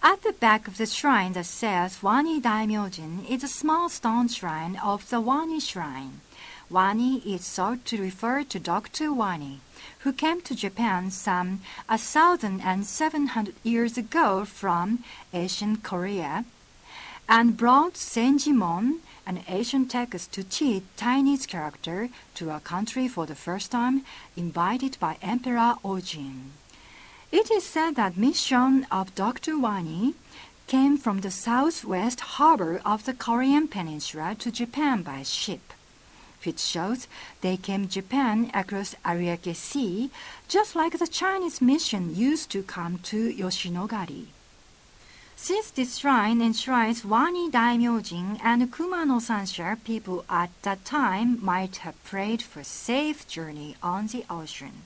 At the back of the shrine that says Wani Daimyojin is a small stone shrine of the Wani Shrine. Wani is thought to refer to Dr. Wani, who came to Japan some 1,700 years ago from ancient Korea, and brought Senjimon, an ancient text to teach Chinese character, to our country for the first time, invited by Emperor Ojin. It is said that mission of Dr. Wani came from the southwest harbor of the Korean peninsula to Japan by ship, which shows they came Japan across Ariake Sea, just like the Chinese mission used to come to Yoshinogari. Since this shrine enshrines Wani Daimyojin and Kumano Sansha, people at that time might have prayed for safe journey on the ocean.